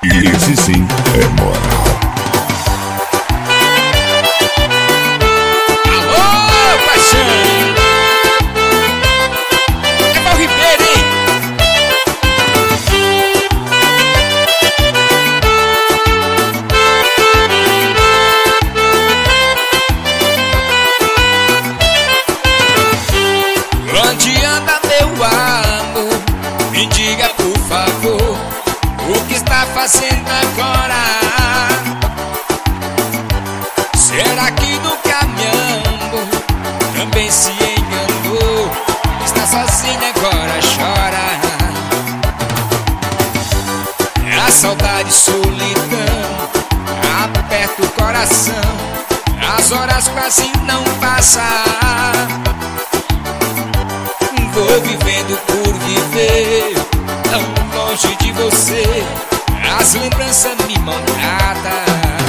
Esse sim é moral. Alô, paixão! É Paulo Ribeiro, hein? Onde anda meu amor? Me diga por favor, o que está fazendo agora? Será que nunca me amou? Também se enganou? Está sozinha agora, chora. A saudade, solidão aperta o coração. As horas quase não passam. Vou vivendo por viver, tão longe de você. As lembranças me maltratam.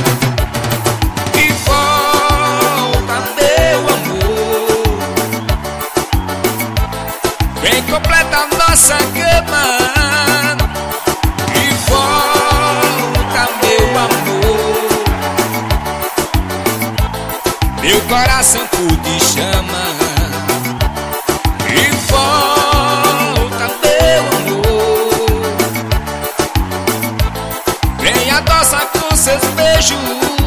E volta, meu amor, vem completa a nossa cama. E volta, meu amor, meu coração por te chama. E volta, meu amor, vem adoça com seus beijos.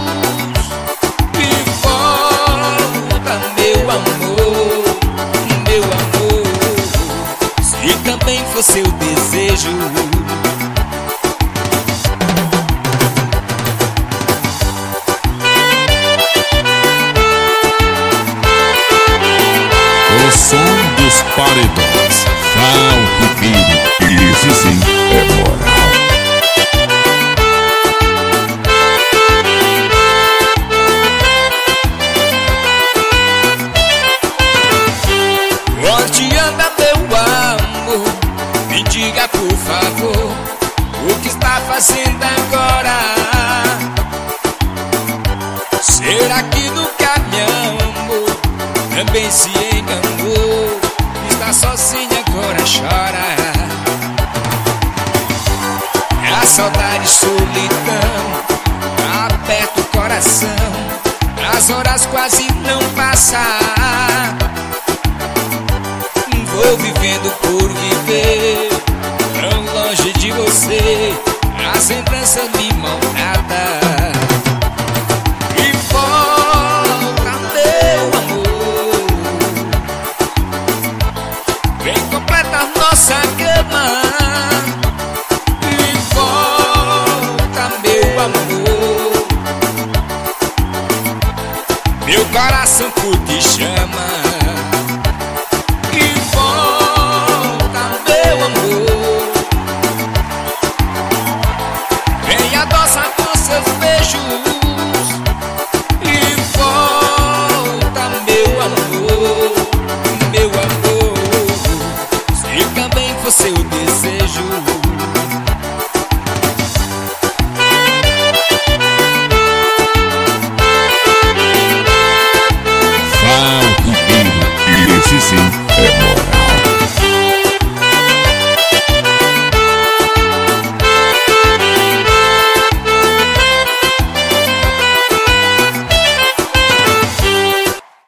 E volta, meu amor, meu amor, se também for seu desejo. O som dos paredões. Paulo Ribeiro. Esse sim é moral. Onde anda meu amor? Me diga por favor, o que está fazendo agora? Será que nunca me amou? Também se enganou? Está sozinha agora, chora. A saudade, solidão aperta o coração. As horas quase não passam. Vou vivendo por viver, tão longe de você. As lembranças me maltratam.